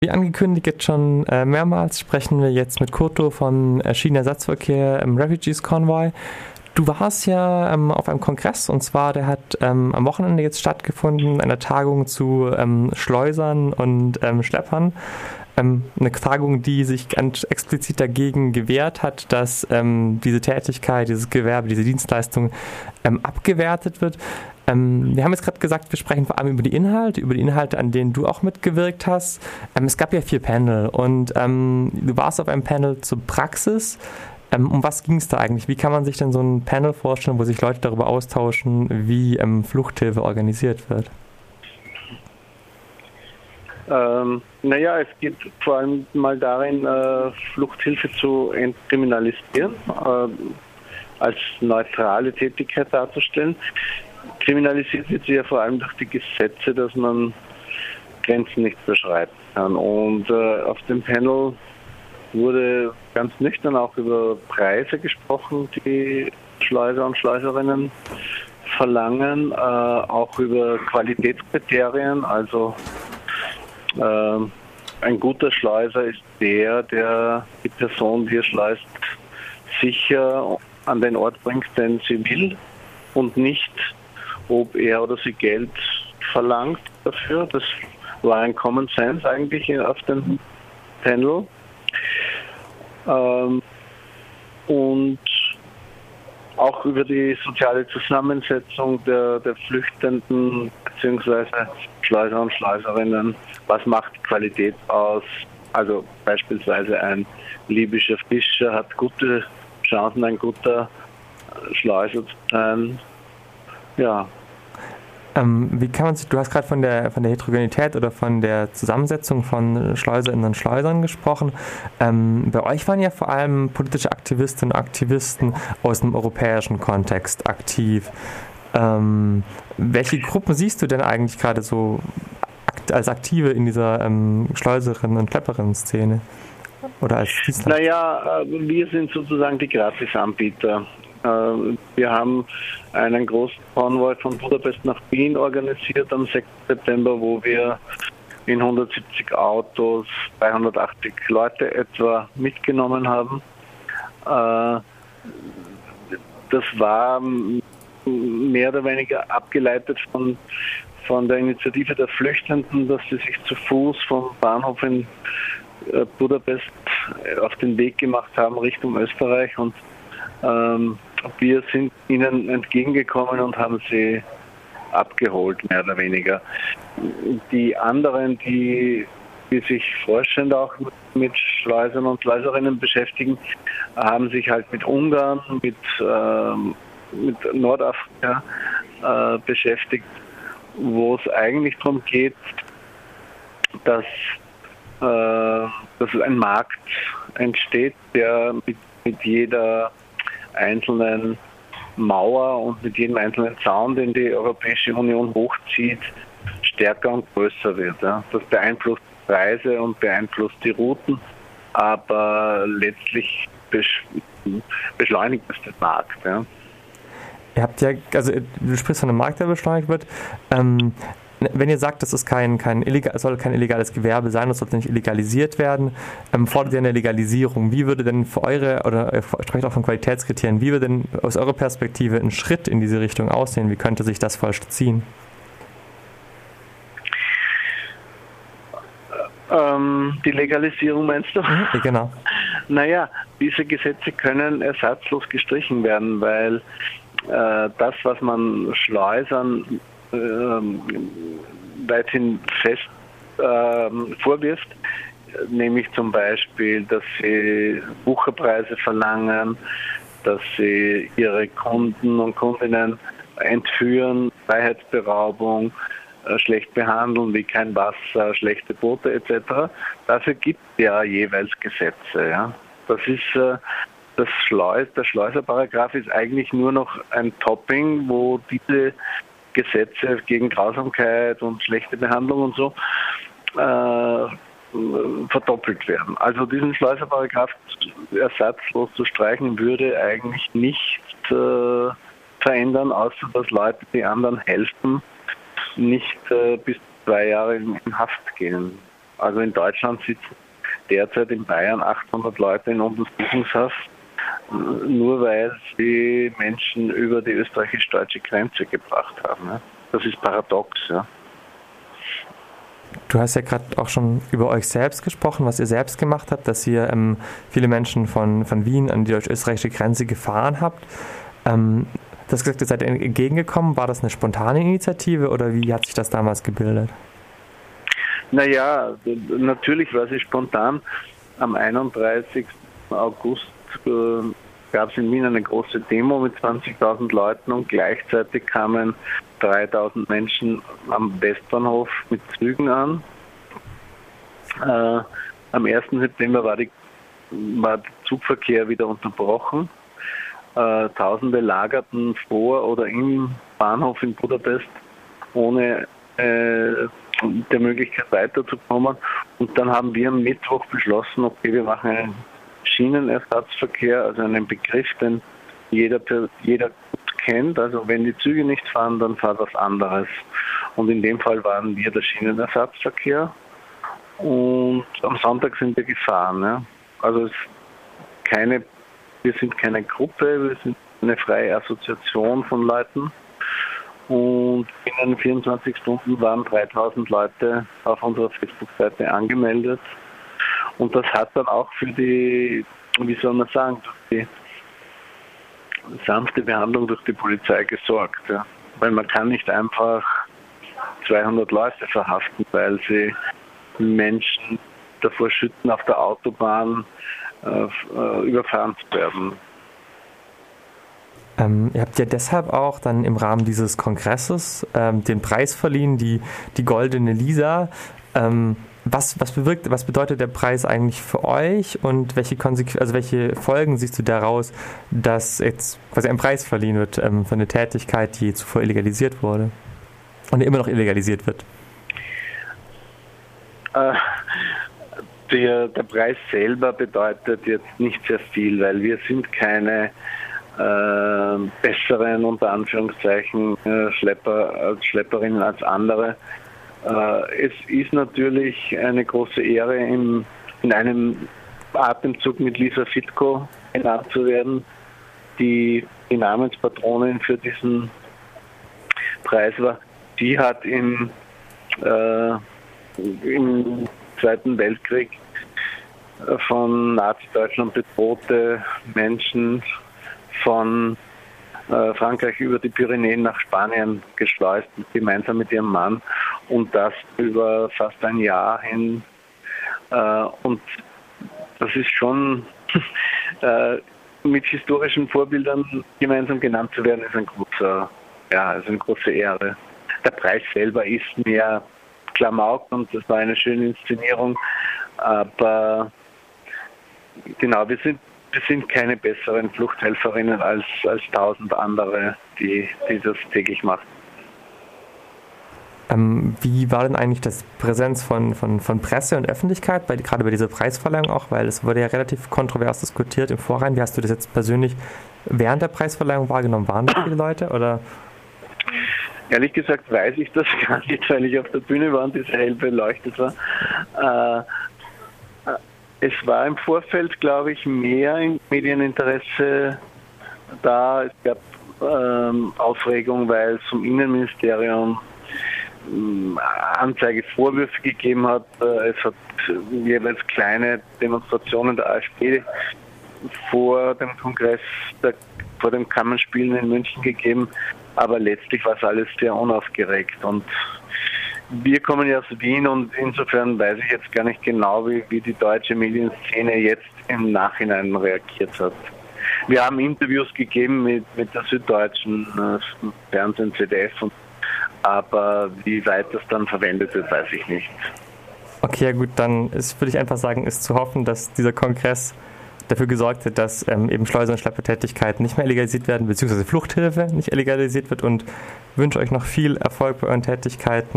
Wie angekündigt jetzt schon mehrmals, sprechen wir jetzt mit Kurto von Schienenersatzverkehr im Refugees Convoy. Du warst ja auf einem Kongress, und zwar der hat am Wochenende jetzt stattgefunden, einer Tagung zu Schleusern und Schleppern. Eine Tagung, die sich ganz explizit dagegen gewehrt hat, dass diese Tätigkeit, dieses Gewerbe, diese Dienstleistung abgewertet wird. Wir haben jetzt gerade gesagt, wir sprechen vor allem über die Inhalte, an denen du auch mitgewirkt hast. Es gab ja 4 Panel und du warst auf einem Panel zur Praxis. Um was ging es da eigentlich? Wie kann man sich denn so ein Panel vorstellen, wo sich Leute darüber austauschen, wie Fluchthilfe organisiert wird? Es geht vor allem mal darin, Fluchthilfe zu entkriminalisieren, als neutrale Tätigkeit darzustellen. Kriminalisiert wird sie ja vor allem durch die Gesetze, dass man Grenzen nicht überschreiten kann. Und auf dem Panel wurde ganz nüchtern auch über Preise gesprochen, die Schleuser und Schleuserinnen verlangen, auch über Qualitätskriterien. Also ein guter Schleuser ist der die Person, die er schleust, sicher an den Ort bringt, den sie will, und nicht, ob er oder sie Geld verlangt dafür. Das war ein Common Sense eigentlich auf dem Panel. Und auch über die soziale Zusammensetzung der Flüchtenden bzw. Schleuser und Schleuserinnen. Was macht die Qualität aus? Also beispielsweise ein libyscher Fischer hat gute Chancen, ein guter Schleuser zu sein. Ja. Wie kann man sich, du hast gerade von der Heterogenität oder von der Zusammensetzung von Schleuserinnen und Schleusern gesprochen. Bei euch waren ja vor allem politische Aktivistinnen und Aktivisten aus dem europäischen Kontext aktiv. Welche Gruppen siehst du denn eigentlich gerade so als Aktive in dieser Schleuserinnen- und Schlepperinnen-Szene? Oder als Dienstleister? Wir sind sozusagen die Gratisanbieter. Wir haben einen großen Konvoi von Budapest nach Wien organisiert am 6. September, wo wir in 170 Autos 380 Leute etwa mitgenommen haben. Das war mehr oder weniger abgeleitet von der Initiative der Flüchtenden, dass sie sich zu Fuß vom Bahnhof in Budapest auf den Weg gemacht haben Richtung Österreich, und wir sind ihnen entgegengekommen und haben sie abgeholt, mehr oder weniger. Die anderen, die sich forschend auch mit Schleusern und Schleuserinnen beschäftigen, haben sich halt mit Ungarn, mit Nordafrika beschäftigt, wo es eigentlich darum geht, dass ein Markt entsteht, der mit jeder einzelnen Mauer und mit jedem einzelnen Zaun, den die Europäische Union hochzieht, stärker und größer wird. Ja. Das beeinflusst die Preise und beeinflusst die Routen, aber letztlich beschleunigt es den Markt. Ja. Ihr habt ja, also du sprichst von einem Markt, der beschleunigt wird. Wenn ihr sagt, das ist soll kein illegales Gewerbe sein, das sollte nicht illegalisiert werden, fordert ihr eine Legalisierung. Wie würde denn für eure, oder ihr sprecht auch von Qualitätskriterien, wie würde denn aus eurer Perspektive ein Schritt in diese Richtung aussehen? Wie könnte sich das vollziehen? Die Legalisierung meinst du? Genau. Diese Gesetze können ersatzlos gestrichen werden, weil das, was man Schleusern weithin fest vorwirft, nämlich zum Beispiel, dass sie Wucherpreise verlangen, dass sie ihre Kunden und Kundinnen entführen, Freiheitsberaubung, schlecht behandeln, wie kein Wasser, schlechte Boote etc. Dafür gibt es ja jeweils Gesetze. Ja. Das ist der Schleuserparagraph ist eigentlich nur noch ein Topping, wo diese Gesetze gegen Grausamkeit und schlechte Behandlung und so verdoppelt werden. Also diesen Schleuserparagraph ersatzlos zu streichen, würde eigentlich nichts verändern, außer dass Leute, die anderen helfen, nicht bis 2 Jahre in Haft gehen. Also in Deutschland sitzen derzeit in Bayern 800 Leute in Untersuchungshaft, nur weil sie Menschen über die österreichisch-deutsche Grenze gebracht haben. Ja. Das ist paradox. Ja. Du hast ja gerade auch schon über euch selbst gesprochen, was ihr selbst gemacht habt, dass ihr viele Menschen von Wien an die deutsch-österreichische Grenze gefahren habt. Du hast gesagt, ihr seid entgegengekommen. War das eine spontane Initiative oder wie hat sich das damals gebildet? Naja, natürlich war sie spontan. Am 31. August gab es in Wien eine große Demo mit 20.000 Leuten und gleichzeitig kamen 3.000 Menschen am Westbahnhof mit Zügen an. Am 1. September war der Zugverkehr wieder unterbrochen. Tausende lagerten vor oder im Bahnhof in Budapest ohne der Möglichkeit weiterzukommen. Und dann haben wir am Mittwoch beschlossen, okay, wir machen einen Schienenersatzverkehr, also einen Begriff, den jeder gut kennt. Also wenn die Züge nicht fahren, dann fahrt was anderes. Und in dem Fall waren wir der Schienenersatzverkehr. Und am Sonntag sind wir gefahren. Ja. Also wir sind keine Gruppe, wir sind eine freie Assoziation von Leuten. Und binnen 24 Stunden waren 3.000 Leute auf unserer Facebook-Seite angemeldet. Und das hat dann auch für die, wie soll man sagen, durch die sanfte Behandlung durch die Polizei gesorgt. Ja. Weil man kann nicht einfach 200 Leute verhaften, weil sie Menschen davor schützen, auf der Autobahn überfahren zu werden. Ihr habt ja deshalb auch dann im Rahmen dieses Kongresses den Preis verliehen, die Goldene Lisa. Was bedeutet der Preis eigentlich für euch und welche Folgen siehst du daraus, dass jetzt quasi ein Preis verliehen wird für eine Tätigkeit, die zuvor illegalisiert wurde und immer noch illegalisiert wird? Der Preis selber bedeutet jetzt nicht sehr viel, weil wir sind keine besseren, unter Anführungszeichen, Schlepperinnen als andere. Es ist natürlich eine große Ehre, in einem Atemzug mit Lisa Fitko genannt zu werden, die Namenspatronin für diesen Preis war. Die hat im Zweiten Weltkrieg von Nazi-Deutschland bedrohte Menschen von Frankreich über die Pyrenäen nach Spanien geschleust, gemeinsam mit ihrem Mann, und das über fast ein Jahr hin. Und das ist schon mit historischen Vorbildern gemeinsam genannt zu werden, ist eine große Ehre. Der Preis selber ist mehr Klamauk und das war eine schöne Inszenierung, aber genau, wir sind keine besseren Fluchthelferinnen als 1000 andere, die das täglich machen. Wie war denn eigentlich das Präsenz von Presse und Öffentlichkeit, gerade bei dieser Preisverleihung auch, weil es wurde ja relativ kontrovers diskutiert im Vorhinein. Wie hast du das jetzt persönlich während der Preisverleihung wahrgenommen? Waren da viele Leute oder? Ehrlich gesagt weiß ich das gar nicht, weil ich auf der Bühne war und das hell beleuchtet war. Es war im Vorfeld, glaube ich, mehr Medieninteresse da. Es gab Aufregung, weil es vom Innenministerium Anzeigevorwürfe gegeben hat. Es hat jeweils kleine Demonstrationen der AfD vor dem Kongress, vor dem Kammerspielen in München gegeben. Aber letztlich war es alles sehr unaufgeregt. Und wir kommen ja aus Wien und insofern weiß ich jetzt gar nicht genau, wie die deutsche Medienszene jetzt im Nachhinein reagiert hat. Wir haben Interviews gegeben mit der Süddeutschen, Fernsehen, ZDF, aber wie weit das dann verwendet wird, weiß ich nicht. Okay, ja gut, dann würde ich einfach sagen, ist zu hoffen, dass dieser Kongress dafür gesorgt hat, dass eben Schleuser- und Schleppertätigkeiten nicht mehr illegalisiert werden, beziehungsweise Fluchthilfe nicht illegalisiert wird, und wünsche euch noch viel Erfolg bei euren Tätigkeiten.